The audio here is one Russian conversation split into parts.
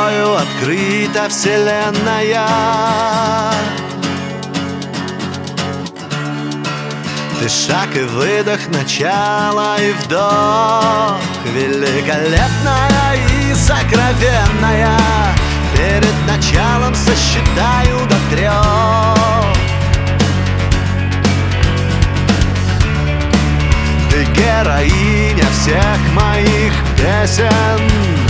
тобою открыта вселенная. Ты шаг и выдох, начало и вдох, великолепная и сокровенная. Перед началом сосчитаю до 3. Ты героиня всех моих песен.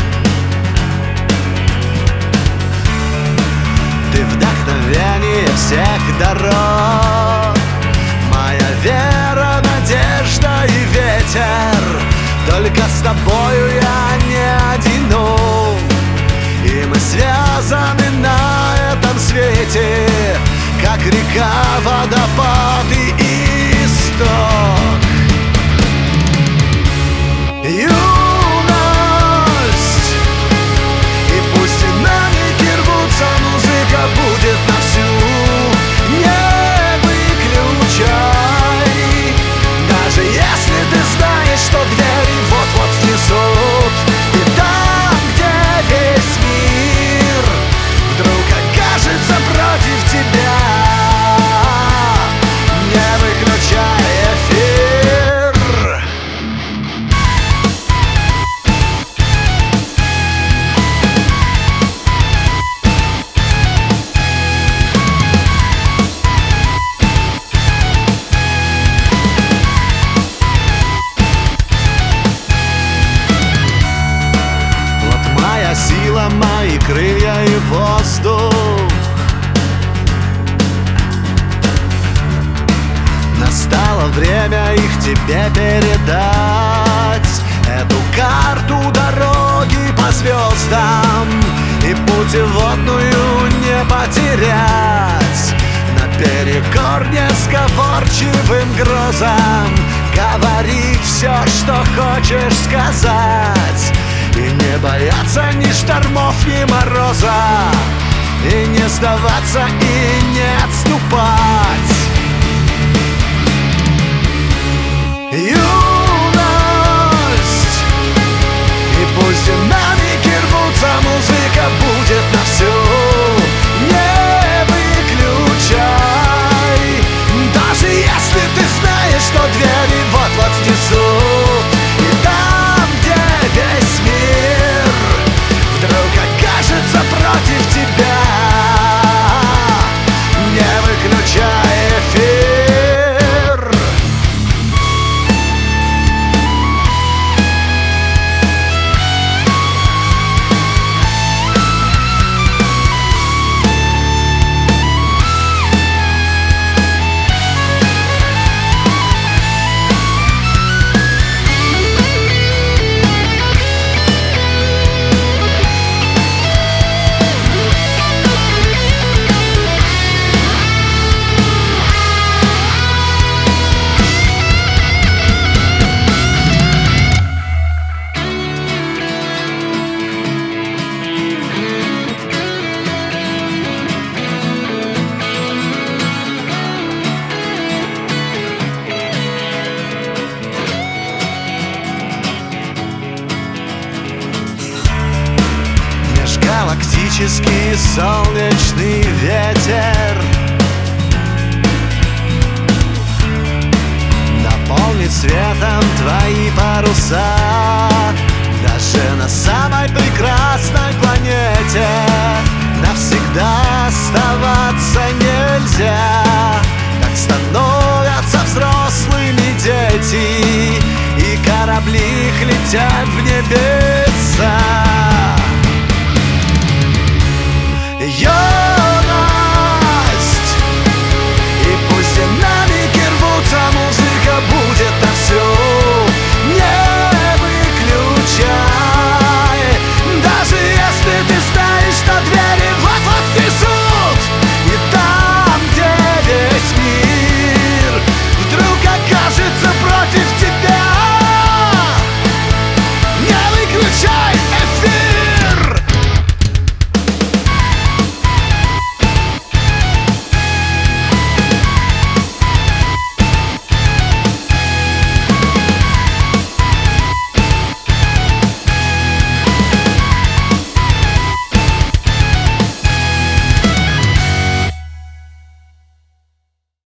Ты вдохновение всех дорог. Моя вера, надежда и ветер. Только с тобою я не одинок. И мы связаны на этом свете, как река, водопад и исток. Юность, и пусть динамики рвутся, музыка будет на всю. Не выключай, даже если ты знаешь, что двери вот-вот снесут. И там, где весь мир вдруг окажется против тебя, не выключай эфир. Сила, мои крылья и воздух. Настало время их тебе передать. Эту карту дороги по звездам и путеводную не потерять. Наперекор несговорчивым грозам говорить все, что хочешь сказать. И не бояться ни штормов, ни мороза, и не сдаваться, и не отступать. Юность, и пусть динамики рвутся, музыка будет на всю. Не выключай, даже если ты знаешь, что двери вот-вот снесут. И там, где весь мир вдруг окажется против тебя, не выключай эфир. Галактический солнечный ветер наполнит светом твои паруса. Даже на самой прекрасной планете навсегда оставаться нельзя. Так становятся взрослыми дети, и корабли их летят в небе.